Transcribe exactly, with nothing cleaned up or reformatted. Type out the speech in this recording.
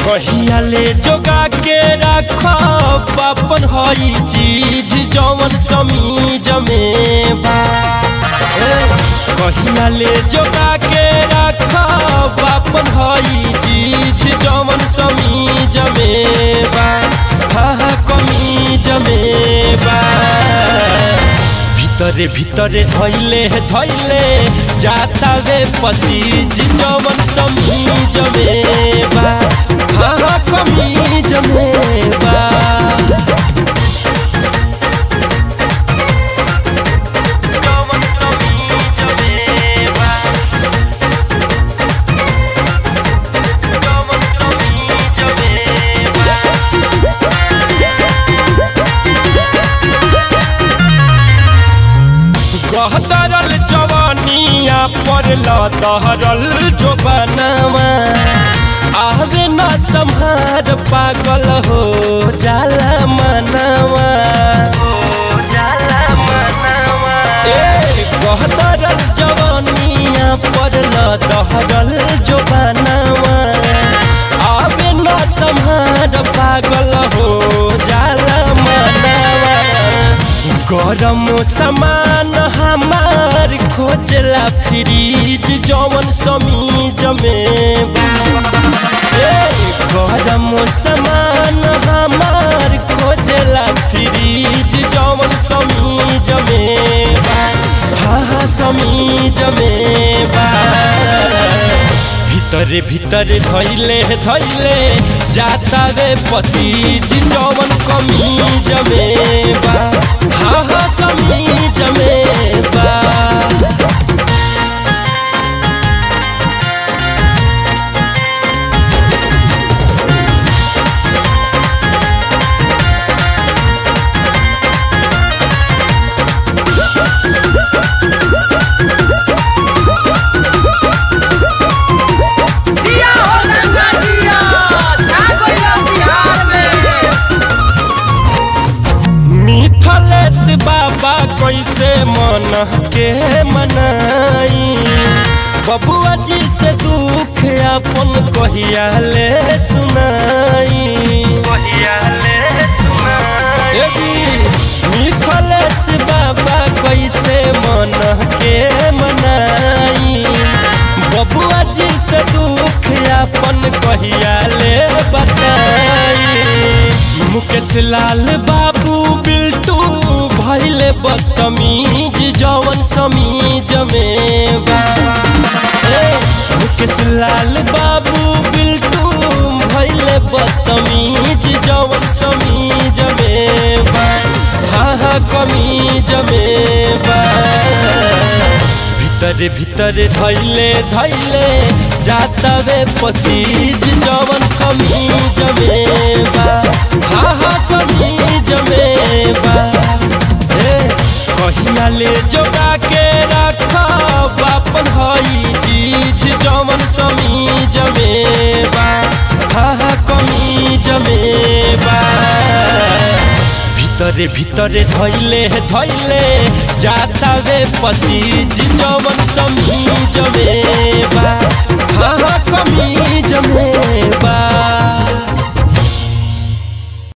कहिया ले जोगा के रखब अपन हई चीज जवन समीज में बा। कहिया ले जोगा के रखब अपन हई चीज जवन समीज में बा। हाँ कमीज में बा। भीतरे भीतरे धैले धैले जाता वे पसीज जवन समीज में बा। हाँ कमीज में बा। गहदरल जवानिया पर लहरल जो बनवा आवे न संहार पागल हो जाला मनवा। गहदरल जवानिया पर लहरल जो बनवा आवे न संहार पागल हो जाला मनवा। गरम सामान हमार खोजला फ्रीज जवन समीज में बा। गरम सामान हमार खोजला फ्रीज जवन समीज में बा। हाँ समीज में बा। भीतरे भीतरे धैले धैले जाता वे पसीज जवन कमीज में बा। हाँ हाँ समीज में बा। बाबा कैसे मन के मनाई बबुआ जी से दुख अपन कहिया ले सुनाई। मिथलेश बाबा कैसे मन के मनाई बबुआ जी से दुख अपन कहिया ले बताई। मुकेश लाल बाबू बिल्टू भैले बदतमीज जवन समीज में बा। मुकेश लाल बाबू बिल्टू भैले बदतमीज जवन समीज में बा। हाँ हाँ कमीज में बा। भीतरे भीतरे धैले धैले जाता वे पसीज जवन कमीज में बा। हाँ हाँ समीज में बा। कहिया ले जोगा के रखब अपन हई चीज जवन समीज में बा। हाँ कमीज में बा। भीतरे भीतरे धैले धैले जाता वे पसीज जवन समीज में बा। हाँ कमीज में बा।